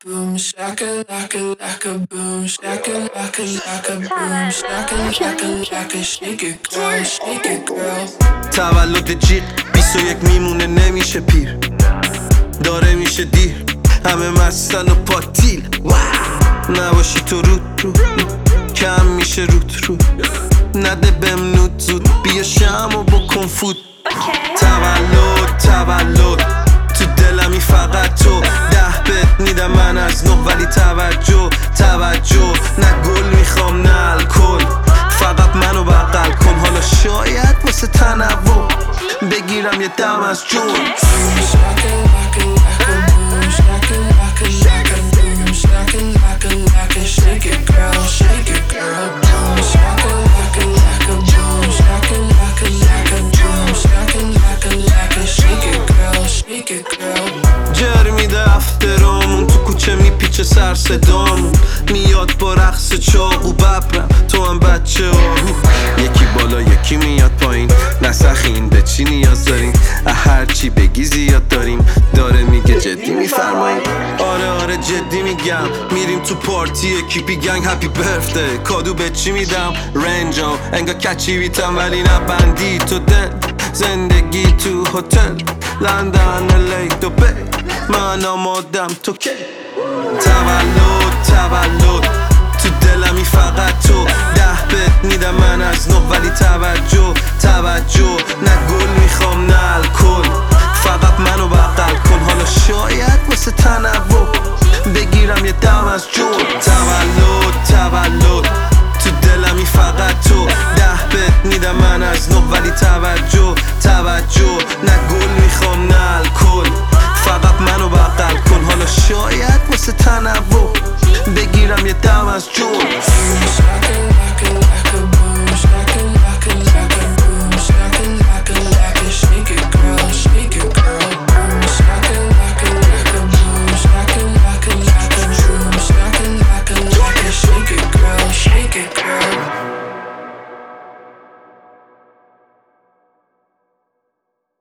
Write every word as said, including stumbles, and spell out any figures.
boom, shaka laka laka boom, shaka laka laka boom, shaka laka laka shake it girl, shake it girl. تولد جیغ بیست و یک میمونه نمیشه پیر، داره میشه دیر، همه مستن و پاتیل. نباشی تو رود رو کم میشه رود رو، نده بهم نود زود، بیا شمع بکن فوت. تولد تولد تو دلمی فقط تو، ده بهت میدم من از نه، ولی توجه توجه، نه گل میخوام نه الکل، فقط منو بغل کن. حالا شاید واسه تنوع بگیرم یه دم از جون. Shake it girl, shake it girl, boom, shaka laka laka boom, shaka laka laka boom, shaka laka laka shake it girl, shake it girl. جر میده افترامون تو کوچه میپیچه سر صدامون، میاد با رقص چاقو ببرم تو هم بچه آهو، یکی بالا یکی میاد پایین، نسخین به چی نیاز داریم، هر چی بگی زیاد داریم، داره میگه جدی میفرماییم. آره آره جدی میگم، میریم تو پارتی اکیپی گنگ هپی برفته، کادو به چی میدم رنجام انگا کچی بیتم، ولی نبندی تو دل، زندگی تو هتل لندن الی دوبی، من آمادم تو کی. تولد تولد تو دلمی فقط تو، ده بهت میدم من از نه، ولی توجه توجه، نه گل میخوام نه الکل، فقط منو بغل کن. حالا شاید واسه تنوع بگیرم یه دم از جون. تولد تولد تو دلمی فقط تو، ده بهت میدم من از نه، ولی توجه توجه، نه گل میخوام نه الکل، فقط منو بغل کن. حالا شاید واسه تنوع بگیرم یه دم از جون.